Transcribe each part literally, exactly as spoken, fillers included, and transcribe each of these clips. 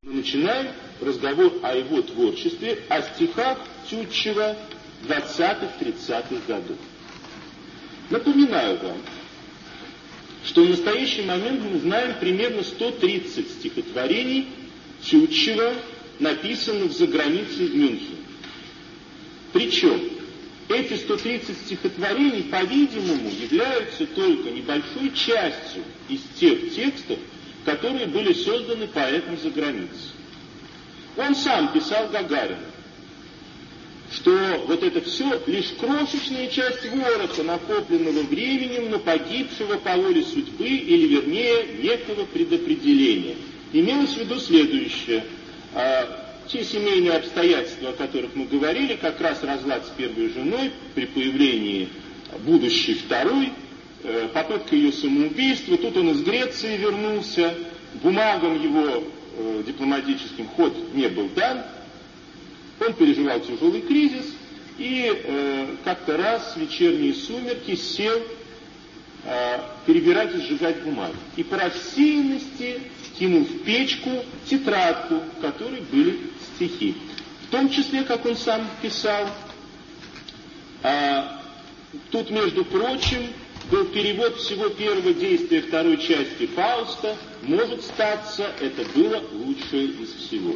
Мы начинаем разговор о его творчестве, о стихах Тютчева двадцатых-тридцатых годов. Напоминаю вам, что в настоящий момент мы знаем примерно сто тридцать стихотворений Тютчева, написанных за границей в Мюнхене. Причем эти сто тридцать стихотворений, по-видимому, являются только небольшой частью из тех текстов, которые были созданы поэтом за границей. Он сам писал Гагарину, что вот это все лишь крошечная часть вороха, накопленного временем, но погибшего по воле судьбы, или вернее, некого предопределения. Имелось в виду следующее. Те семейные обстоятельства, о которых мы говорили, как раз разлад с первой женой при появлении будущей второй, попытка ее самоубийства, тут он из Греции вернулся, бумагам его э, дипломатическим ход не был дан, он переживал тяжелый кризис и э, как-то раз в вечерние сумерки сел э, перебирать и сжигать бумаги. И по рассеянности кинул в печку тетрадку, в которой были стихи. В том числе, как он сам писал, э, тут, между прочим, был перевод всего первого действия второй части Фауста. Может статься, это было лучшее из всего.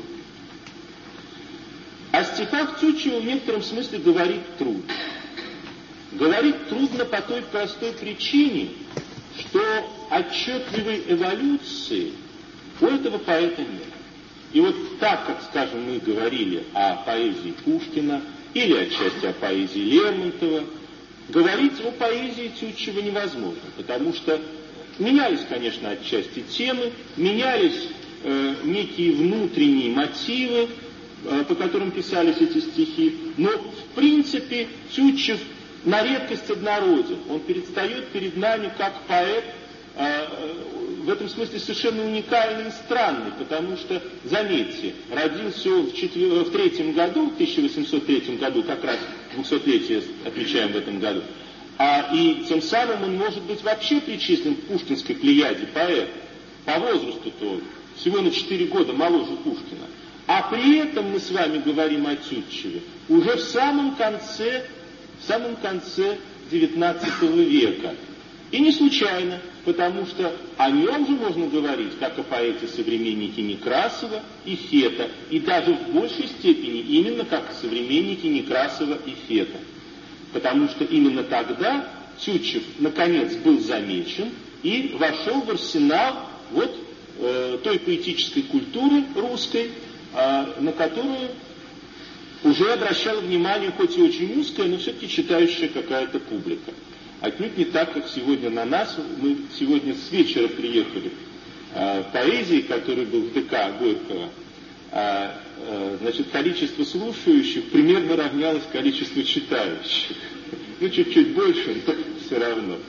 О стихах Тютчева в некотором смысле говорить трудно. Говорить трудно по той простой причине, что отчетливой эволюции у этого поэта нет. И вот так, как, скажем, мы говорили о поэзии Пушкина или отчасти о поэзии Лермонтова, говорить о поэзии Тютчева невозможно, потому что менялись, конечно, отчасти темы, менялись э, некие внутренние мотивы, э, по которым писались эти стихи, но, в принципе, Тютчев на редкость однороден. Он предстает перед нами как поэт, э, в этом смысле совершенно уникальный и странный, потому что, заметьте, родился он в, четвер... в третьем году, в тысяча восемьсот третьем году, как раз двухсотлетие отмечаем в этом году, а, и тем самым он может быть вообще причислен к пушкинской плеяде поэта. По возрасту-то всего на четыре года моложе Пушкина. А при этом мы с вами говорим о Тютчеве уже в самом конце, в самом конце девятнадцатого века. И не случайно, потому что о нем же можно говорить, как о поэте-современнике Некрасова и Фета, и даже в большей степени именно как о современнике Некрасова и Фета. Потому что именно тогда Тютчев, наконец, был замечен и вошел в арсенал вот э, той поэтической культуры русской, э, на которую уже обращала внимание, хоть и очень узкая, но все-таки читающая какая-то публика. Отнюдь не так, как сегодня на нас. Мы сегодня с вечера приехали э, в поэзии, который был в ДК Горького. А, э, значит, количество слушающих примерно равнялось количеству читающих. Ну, чуть-чуть больше, но все равно.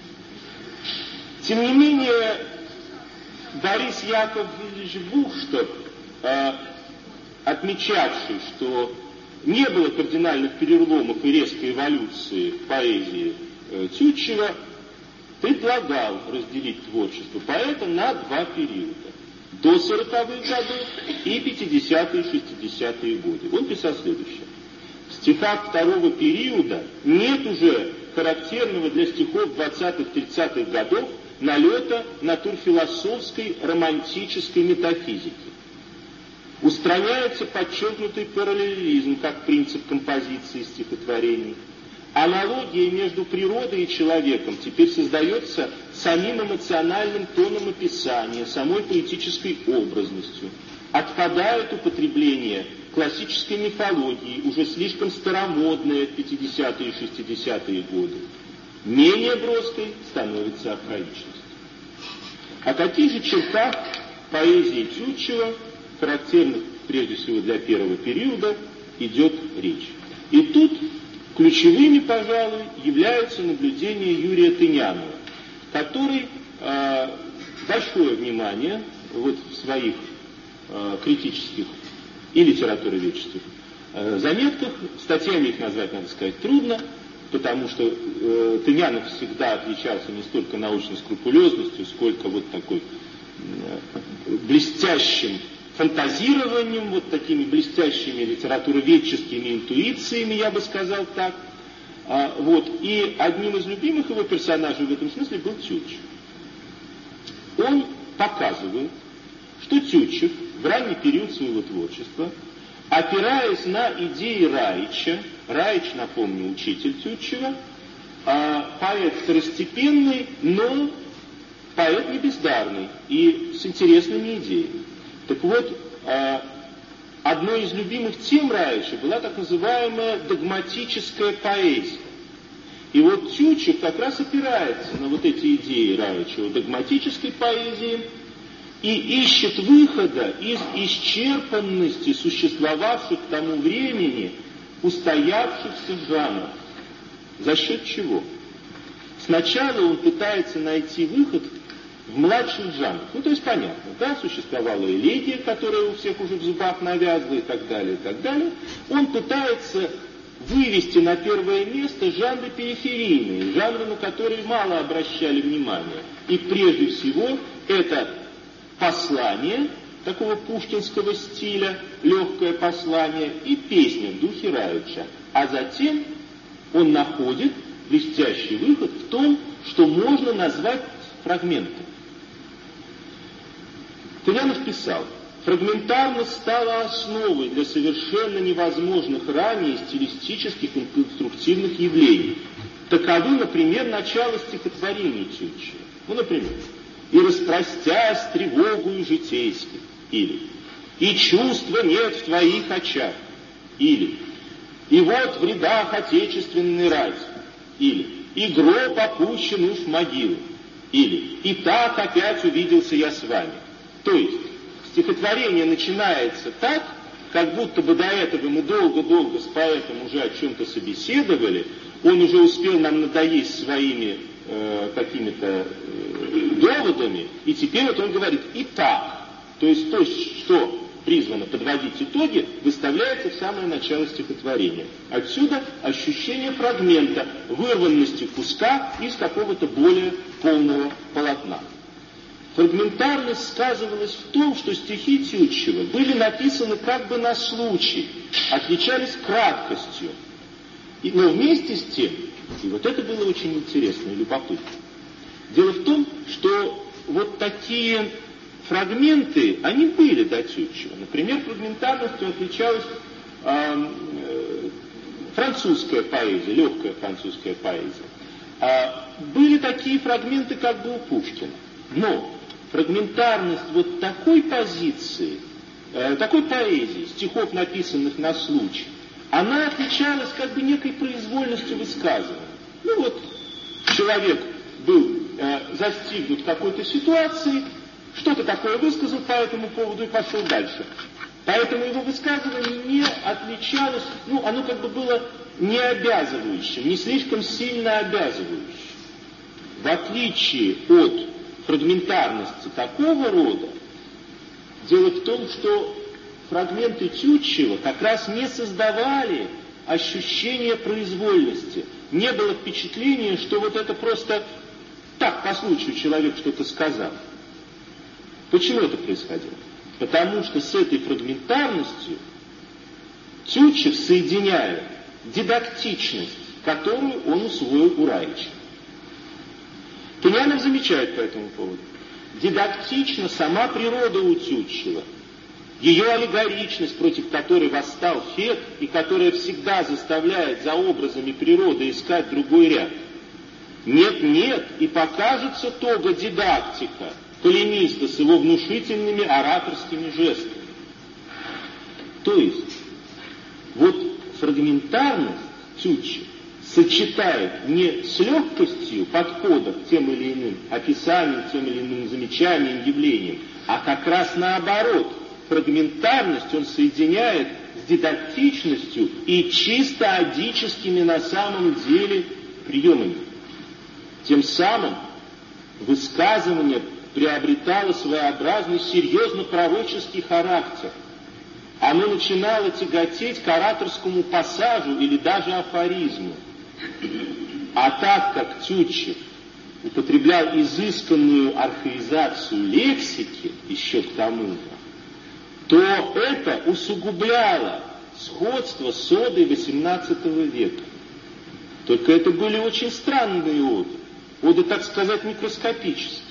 Тем не менее, Борис Яковлевич Бухштов, э, отмечавший, что не было кардинальных переломов и резкой эволюции в поэзии Тютчева, предлагал разделить творчество поэта на два периода. До сороковых годов и пятидесятые и шестидесятые годы. Он писал следующее. В стихах второго периода нет уже характерного для стихов двадцатых-тридцатых годов налета натурфилософской романтической метафизики. Устраняется подчеркнутый параллелизм как принцип композиции стихотворений. Аналогия между природой и человеком теперь создается самим эмоциональным тоном описания, самой поэтической образностью. Отпадает употребление классической мифологии, уже слишком старомодное в пятидесятые и шестидесятые годы. Менее броской становится архаичность. О каких же чертах поэзии Тютчева, характерных прежде всего для первого периода, идет речь? И тут ключевыми, пожалуй, являются наблюдения Юрия Тынянова, который э, большое внимание вот в своих э, критических и литературоведческих э, заметках, статьями их назвать, надо сказать, трудно, потому что э, Тынянов всегда отличался не столько научной скрупулезностью, сколько вот такой э, блестящим фантазированием, вот такими блестящими литературоведческими интуициями, я бы сказал так. А, вот. И одним из любимых его персонажей в этом смысле был Тютчев. Он показывает, что Тютчев в ранний период своего творчества, опираясь на идеи Раича, Раич, напомню, учитель Тютчева, а, поэт второстепенный, но поэт не бездарный и с интересными идеями. Так вот, а, одной из любимых тем Раича была так называемая догматическая поэзия. И вот Тютчев как раз опирается на вот эти идеи Раича о догматической поэзии и ищет выхода из исчерпанности существовавших к тому времени устоявшихся жанров. За счет чего? Сначала он пытается найти выход в младших жанрах. Ну, то есть понятно, да, существовала элегия, которая у всех уже в зубах навязла и так далее, и так далее. Он пытается вывести на первое место жанры периферийные, жанры, на которые мало обращали внимания. И прежде всего это послание, такого пушкинского стиля, легкое послание, и песня в духе Раича. А затем он находит блестящий выход в том, что можно назвать фрагментом. Тынянов писал: фрагментарность стала основой для совершенно невозможных ранее стилистических и конструктивных явлений. Таковы, например, начало стихотворений Тютчева. Ну, например, «И распростясь тревогою житейской», или «И чувства нет в твоих очах», или «И вот в рядах отечественной рати», или «И гроб опущен уж в могилу», или «И так опять увиделся я с вами». То есть стихотворение начинается так, как будто бы до этого мы долго-долго с поэтом уже о чем-то собеседовали, он уже успел нам надоесть своими э, какими-то э, доводами, и теперь вот он говорит «итак». То есть то, что призвано подводить итоги, выставляется в самое начало стихотворения. Отсюда ощущение фрагмента, вырванности куска из какого-то более полного полотна. Фрагментарность сказывалась в том, что стихи Тютчева были написаны как бы на случай, отличались краткостью. И, но вместе с тем, и вот это было очень интересно и любопытно, дело в том, что вот такие фрагменты, они были до Тютчева. Например, фрагментарностью отличалась э, э, французская поэзия, легкая французская поэзия. А были такие фрагменты как бы у Пушкина. Но фрагментарность вот такой позиции, э, такой поэзии, стихов, написанных на случай, она отличалась как бы некой произвольностью высказывания. Ну вот, человек был э, застигнут в какой-то ситуации, что-то такое высказал по этому поводу и пошел дальше. Поэтому его высказывание не отличалось, ну, оно как бы было не обязывающим, не слишком сильно обязывающим. В отличие от фрагментарности такого рода, дело в том, что фрагменты Тютчева как раз не создавали ощущения произвольности. Не было впечатления, что вот это просто так, по случаю, человек что-то сказал. Почему это происходило? Потому что с этой фрагментарностью Тютчев соединяет дидактичность, которую он усвоил у Раича. Тынянов замечает по этому поводу. Дидактична сама природа у Тютчева, ее аллегоричность, против которой восстал Фет, и которая всегда заставляет за образами природы искать другой ряд. Нет-нет, и покажется тога дидактика полемиста с его внушительными ораторскими жестами. То есть, вот фрагментарность Тютчев сочетает не с легкостью подхода к тем или иным описаниям, тем или иным замечаниям, явлениям, а как раз наоборот. Фрагментарность он соединяет с дидактичностью и чисто адическими на самом деле приемами. Тем самым высказывание приобретало своеобразный серьезно-пророческий характер. Оно начинало тяготеть к ораторскому пассажу или даже афоризму. А так как Тютчев употреблял изысканную архаизацию лексики еще к тому же, то это усугубляло сходство с одой восемнадцатого века. Только это были очень странные оды, оды, так сказать, микроскопические.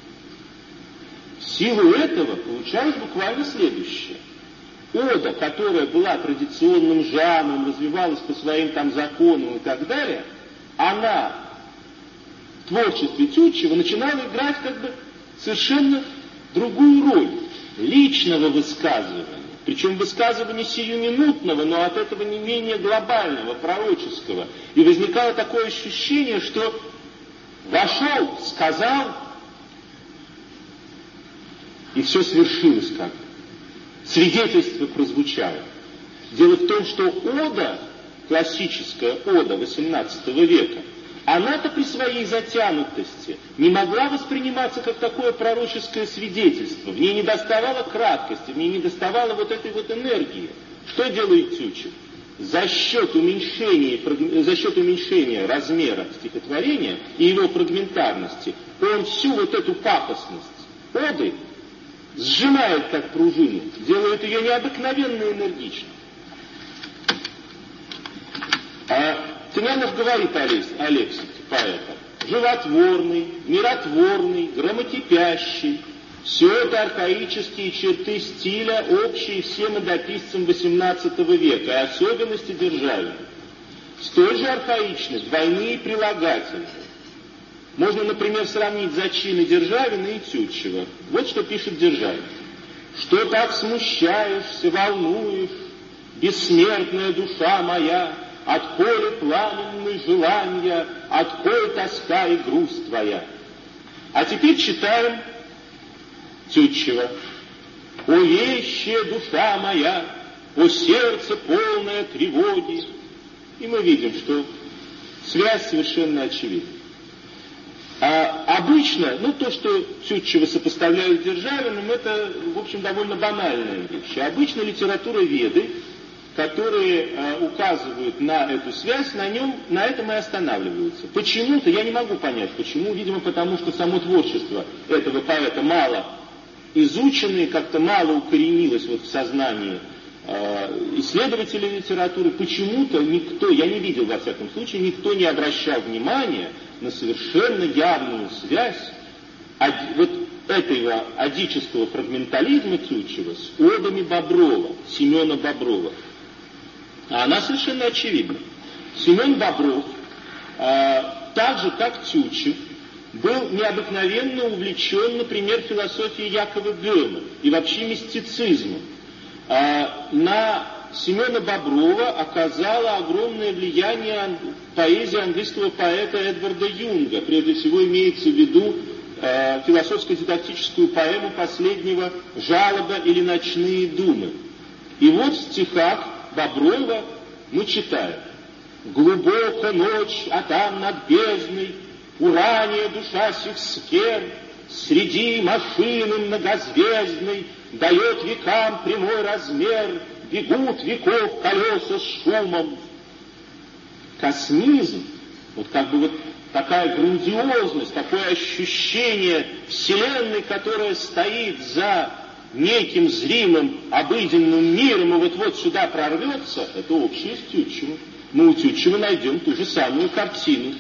В силу этого получалось буквально следующее. Ода, которая была традиционным жанром, развивалась по своим там законам и так далее, она в творчестве Тютчева начинала играть как бы совершенно другую роль личного высказывания. Причем высказывания сиюминутного, но от этого не менее глобального, пророческого. И возникало такое ощущение, что вошел, сказал, и все свершилось как бы. Свидетельство прозвучало. Дело в том, что ода, классическая ода восемнадцатого века, она-то при своей затянутости не могла восприниматься как такое пророческое свидетельство. В ней не доставало краткости, в ней не доставало вот этой вот энергии. Что делает Тютчев? За счет уменьшения, за счет уменьшения размера стихотворения и его фрагментарности, он всю вот эту пафосность оды сжимает как пружину, делает ее необыкновенно энергичной. А Тынянов говорит о, лес, о лексике поэта: животворный, миротворный, грамотепящий. Все это архаические черты стиля, общие всем идописцам восемнадцатого века, и особенности Державина. Столь же архаичны двойные прилагательные. Можно, например, сравнить зачины Державина и Тютчева. Вот что пишет Державин. «Что так смущаешься, волнуешь, бессмертная душа моя, отколе пламенны желания, отколе тоска и грусть твоя». А теперь читаем Тютчева. «О вещая душа моя, о сердце полное тревоги». И мы видим, что связь совершенно очевидна. А обычно, ну, то, что Тютчева сопоставляют с Державиным, это, в общем, довольно банальная вещь. Обычно литературоведы, которые э, указывают на эту связь, на нем, на этом и останавливаются. Почему-то, я не могу понять, почему, видимо, потому что само творчество этого поэта мало изучено и как-то мало укоренилось вот в сознании э, исследователей литературы. Почему-то никто, я не видел, во всяком случае, никто не обращал внимания на совершенно явную связь вот этого одического фрагментализма Тютчева с одами Боброва, Семена Боброва. А она совершенно очевидна. Семен Бобров, э, так же как Тютчев, был необыкновенно увлечен, например, философией Якова Бёма и вообще мистицизмом. Э, на Семена Боброва оказала огромное влияние поэзия английского поэта Эдварда Юнга. Прежде всего имеется в виду э, философско-дидактическую поэму последнего «Жалоба или ночные думы». И вот в стихах Боброва мы читаем: «Глубоко ночь, а там над бездной, урания душа сих сфер, среди машины многозвездной дает векам прямой размер, бегут веков колеса с шумом». Космизм, вот как бы вот такая грандиозность, такое ощущение Вселенной, которая стоит за неким зримым обыденным миром и вот-вот сюда прорвется, это общее с Тютчевым. Мы у Тютчева найдем ту же самую картину.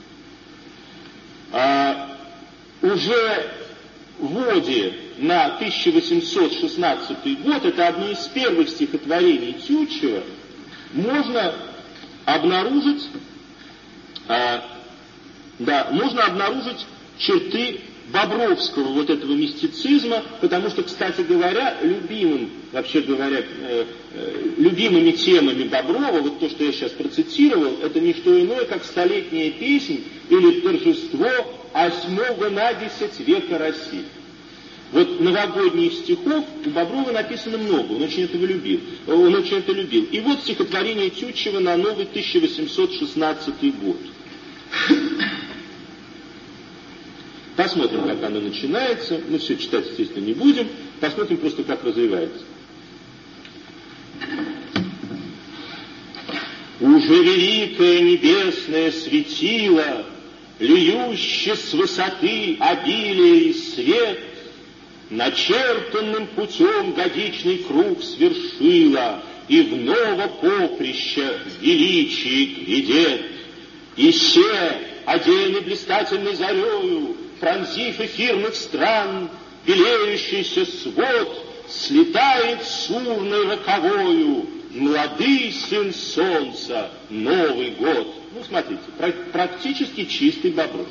А, уже в оде на тысяча восемьсот шестнадцатый год, это одно из первых стихотворений Тютчева, можно обнаружить, а, да, можно обнаружить черты бобровского вот этого мистицизма, потому что, кстати говоря, любимым, вообще говоря, э, э, любимыми темами Боброва, вот то, что я сейчас процитировал, это не что иное, как столетняя песнь или торжество осьмого на десять века России. Вот новогодних стихов у Боброва написано много, он очень это любил. Он очень это любил. И вот стихотворение Тютчева на новый тысяча восемьсот шестнадцатый год. Посмотрим, как оно начинается. Мы все читать, естественно, не будем. Посмотрим просто, как развивается. Уже великое небесное светило, льющее с высоты обилие и свет, начертанным путем годичный круг свершила, и в ново поприще величие грядет. И се, одеянный блистательной зарею, пронзив эфирных стран, белеющийся свод слетает с урной роковою, молодый сын солнца, Новый год. Ну, смотрите, практически чистый Бобров.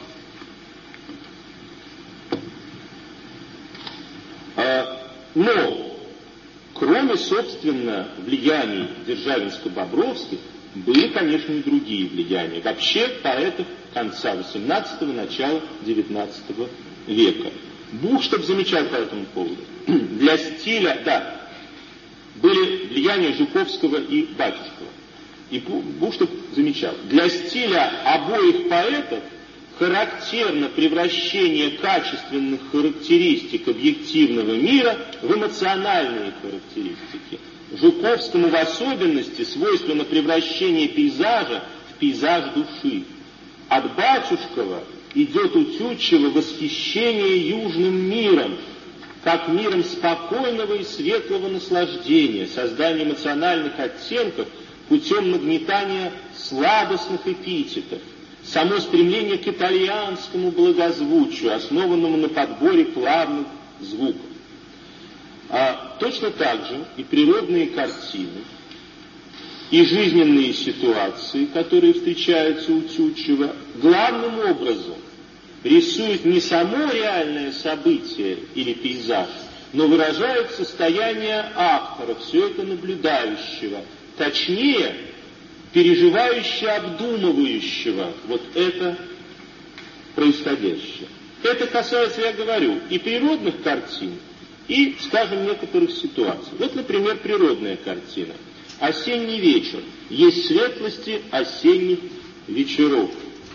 Но, кроме, собственно, влияний Державинско-Бобровских, были, конечно, и другие влияния. Вообще, поэтов конца восемнадцатого, начала девятнадцатого века. Бухштов замечал по этому поводу. Для стиля, да, были влияния Жуковского и Батюшкова. И Бухштов замечал, для стиля обоих поэтов характерно превращение качественных характеристик объективного мира в эмоциональные характеристики. Жуковскому в особенности свойственно превращение пейзажа в пейзаж души. От Батюшкова идет у Тютчева восхищение южным миром, как миром спокойного и светлого наслаждения, создание эмоциональных оттенков путем нагнетания сладостных эпитетов, само стремление к итальянскому благозвучию, основанному на подборе плавных звуков. А точно так же и природные картины, и жизненные ситуации, которые встречаются у Тютчева, главным образом рисуют не само реальное событие или пейзаж, но выражают состояние автора, все это наблюдающего, точнее, переживающего, обдумывающего вот это происходящее. Это касается, я говорю, и природных картин, и, скажем, некоторых ситуаций. Вот, например, природная картина. Осенний вечер. Есть светлости осенних вечеров.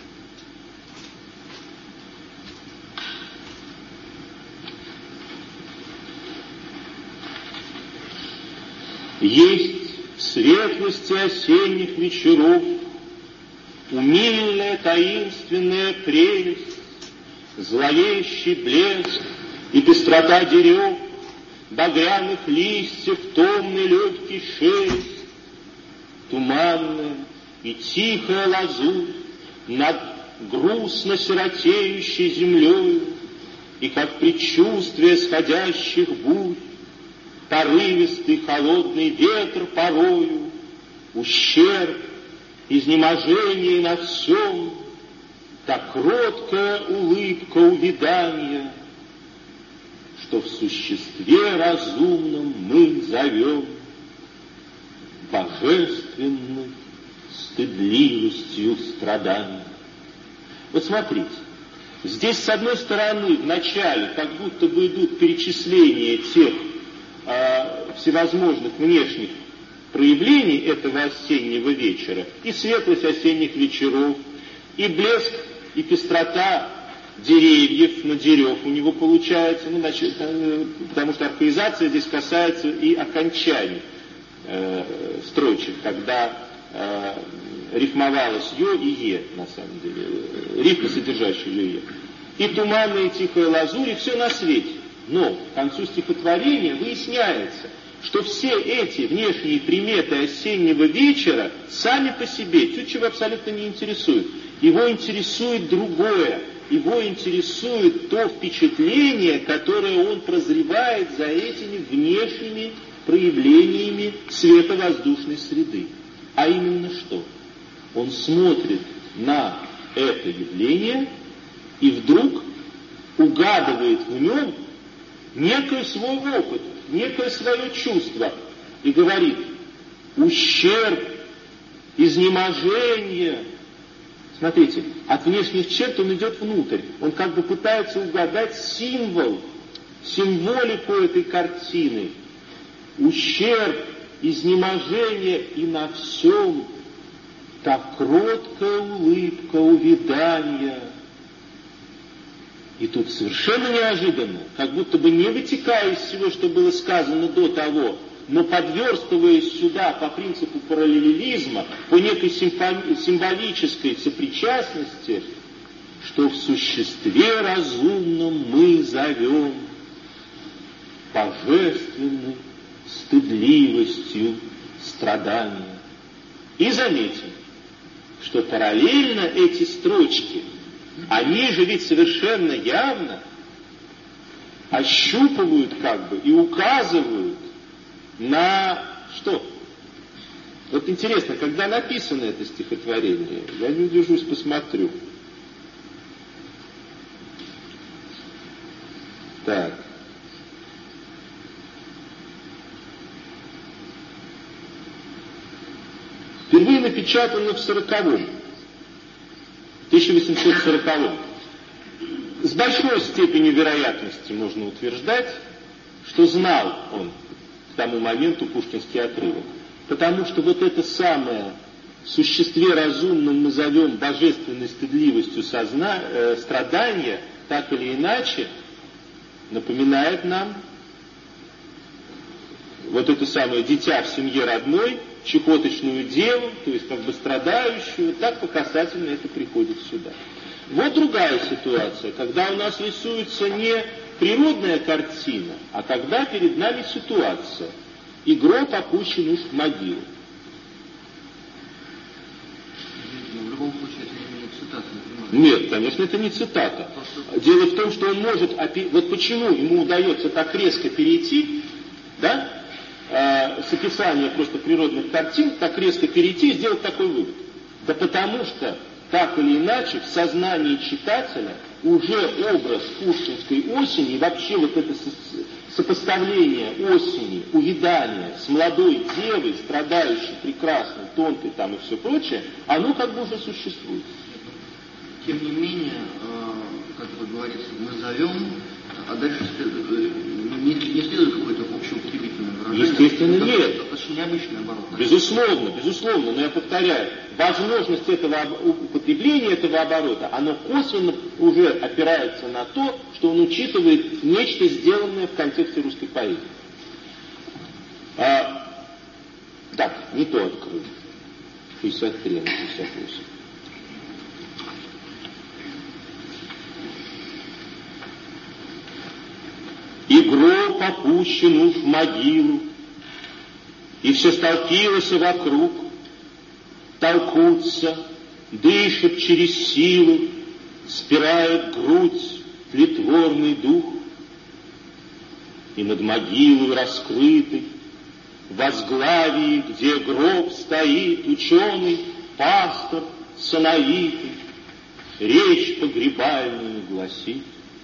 Есть в светлости осенних вечеров умильная таинственная прелесть, зловещий блеск и пестрота дерев, багряных листьев, томный легкий шелест, туманная и тихая лазурь над грустно сиротеющей землею, и как предчувствие сходящих бурь, порывистый холодный ветер порою, ущерб, изнеможение на всем, так кроткая улыбка увядания, что в существе разумном мы зовем божественной стыдливостью страданий. Вот смотрите, здесь с одной стороны в начале как будто бы идут перечисления тех э, всевозможных внешних проявлений этого осеннего вечера, и светлость осенних вечеров, и блеск, и пестрота деревьев, но дерев у него получается, ну, значит, потому что архаизация здесь касается и окончаний э, строчек, когда э, рифмовалось ё и е, на самом деле, рифмы, содержащие ё и е. И туманная и тихая лазурь, и все на свете. Но к концу стихотворения выясняется, что все эти внешние приметы осеннего вечера сами по себе Тютчева абсолютно не интересуют. Его интересует другое. Его интересует то впечатление, которое он прозревает за этими внешними проявлениями световоздушной среды. А именно что? Он смотрит на это явление и вдруг угадывает в нем некий свой опыт, некое свое чувство и говорит: ущерб, изнеможение. Смотрите, от внешних черт он идет внутрь. Он как бы пытается угадать символ, символику этой картины. Ущерб, изнеможение, и на всем так кроткая улыбка увядания. И тут совершенно неожиданно, как будто бы не вытекая из всего, что было сказано до того, но подверстываясь сюда по принципу параллелизма, по некой символической сопричастности, что в существе разумном мы зовем божественной стыдливостью страдания. И заметим, что параллельно эти строчки, они же ведь совершенно явно ощупывают как бы и указывают на что? Вот интересно, когда написано это стихотворение, я не удержусь, посмотрю. Так. Впервые напечатано в сороковом, тысяча восемьсот сороковом. С большой степенью вероятности можно утверждать, что знал он к тому моменту пушкинский отрывок. Потому что вот это самое в существе разумном назовем божественной стыдливостью созна... э, страдания, так или иначе, напоминает нам вот это самое дитя в семье родной, чехоточную деву, то есть как бы страдающую, так по касательно это приходит сюда. Вот другая ситуация, когда у нас рисуется не природная картина, а когда перед нами ситуация. И гроб опущен уж в могилу. В любом случае, это не цитата, не Нет, конечно, это не цитата. Дело в том, что он может... Опи... Вот почему ему удается так резко перейти, да, э, с описания просто природных картин, так резко перейти и сделать такой вывод. Да потому что, так или иначе, в сознании читателя уже образ пушкинской осени, и вообще вот это сопоставление осени, увядания с молодой девой, страдающей, прекрасной, тонкой там и все прочее, оно как бы уже существует. Тем не менее, как бы говорится, мы зовем, а дальше не, не следует какое-то общеупотребительное выражение. Естественно, это нет. Достаточно необычный оборот. Безусловно, безусловно, но я повторяю, возможность этого употребления этого оборота, оно косвенно уже опирается на то, что он учитывает нечто, сделанное в контексте русской поэзии. А, так, не то открою. шестьдесят три на шестьдесят восемь. И гроб опущен уж в могилу, и все столпилось вокруг, толкутся, дышат через силу, спирает грудь тлетворный дух. И над могилой раскрытой, в возглавии, где гроб стоит, ученый, пастор, сановитый, речь погребальную гласит.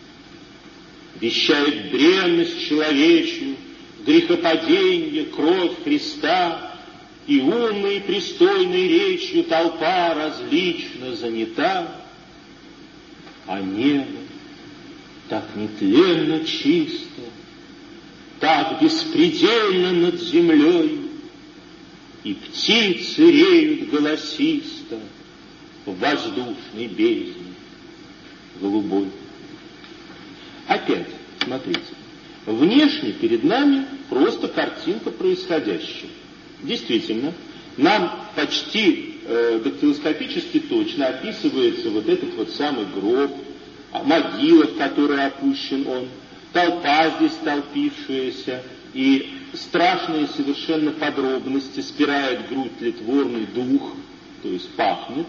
Вещает бренность человечью, грехопаденье, кровь Христа, и умной пристойной речью толпа различно занята, а небо так нетленно чисто, так беспредельно над землей, и птицы реют голосисто в воздушной бездне голубой. Опять, смотрите, внешне перед нами просто картинка происходящего. Действительно, нам почти э, дактилоскопически точно описывается вот этот вот самый гроб, могила, в которой опущен он, толпа здесь столпившаяся, и страшные совершенно подробности, спирает грудь тлетворный дух, то есть пахнет.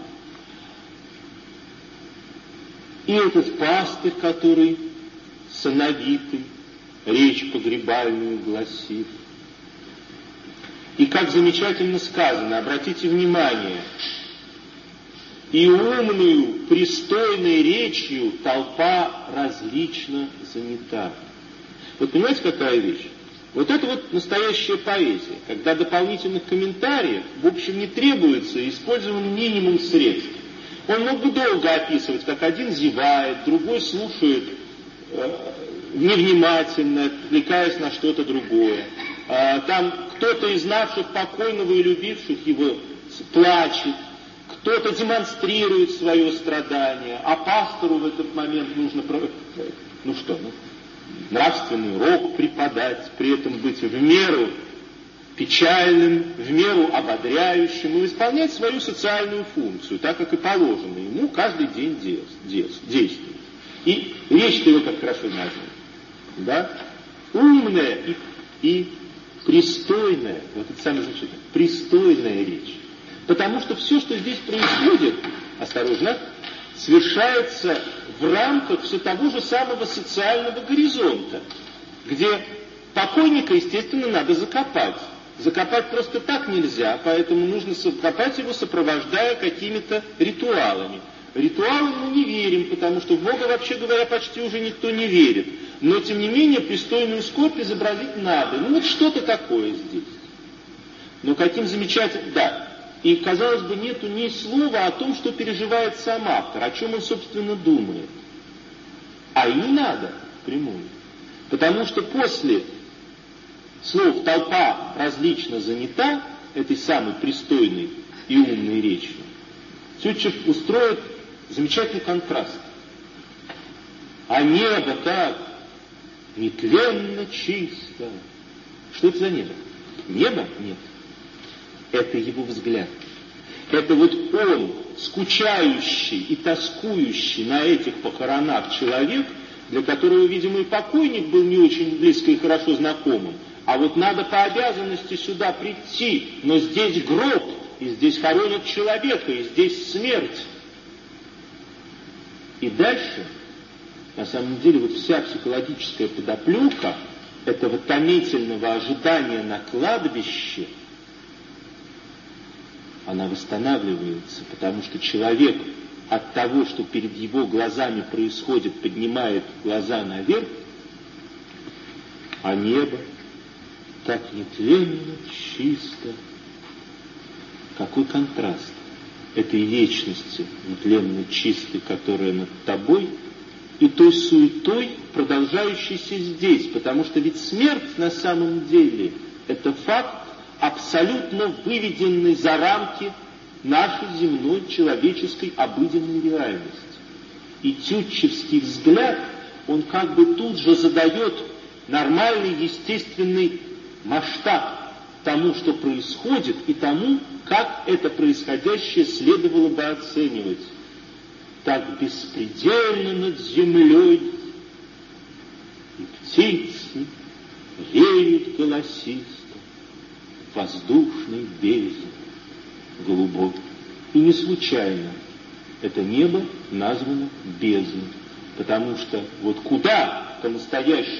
И этот пастырь, который сановитый, речь погребальную гласит. И как замечательно сказано, обратите внимание, и умную, пристойной речью толпа различно занята. Вот понимаете, какая вещь? Вот это вот настоящая поэзия, когда дополнительных комментариев, в общем, не требуется, использован минимум средств. Он мог бы долго описывать, как один зевает, другой слушает невнимательно, отвлекаясь на что-то другое. Там кто-то из знавших покойного и любивших его плачет, кто-то демонстрирует свое страдание, а пастору в этот момент нужно, ну что, ну, нравственный урок преподать, при этом быть в меру печальным, в меру ободряющим и исполнять свою социальную функцию, так как и положено ему каждый день действовать. И речь-то его как хорошо названа. Да? умная и, и пристойная, вот это самое значительное, пристойная речь. Потому что все, что здесь происходит, осторожно, совершается в рамках все того же самого социального горизонта, где покойника, естественно, надо закопать. Закопать просто так нельзя, поэтому нужно закопать его, сопровождая какими-то ритуалами. Ритуалам мы не верим, потому что в Бога, вообще говоря, почти уже никто не верит. Но, тем не менее, пристойную скорбь изобразить надо. Ну, вот что-то такое здесь. Но каким замечательным... Да. И, казалось бы, нету ни слова о том, что переживает сам автор, о чем он, собственно, думает. А и не надо прямую. Потому что после слов «толпа различно занята» этой самой пристойной и умной речью, Тютчев устроит замечательный контраст. А небо так нетленно чисто. Что это за небо? Небо? Нет. Это его взгляд. Это вот он, скучающий и тоскующий на этих похоронах человек, для которого, видимо, и покойник был не очень близко и хорошо знакомым. А вот надо по обязанности сюда прийти, но здесь гроб, и здесь хоронят человека, и здесь смерть. И дальше, на самом деле, вот вся психологическая подоплека этого томительного ожидания на кладбище, она восстанавливается, потому что человек от того, что перед его глазами происходит, поднимает глаза наверх, а небо так нетленно, чисто. Какой контраст этой вечности, нетленно чистой, которая над тобой, и той суетой, продолжающейся здесь, потому что ведь смерть на самом деле это факт, абсолютно выведенный за рамки нашей земной человеческой обыденной реальности. И тютчевский взгляд, он как бы тут же задает нормальный, естественный масштаб тому, что происходит, и тому, как это происходящее следовало бы оценивать. Так беспредельно над землей и птицы реют голосисто в воздушной бездне голубой. И не случайно это небо названо бездной, потому что вот куда по-настоящему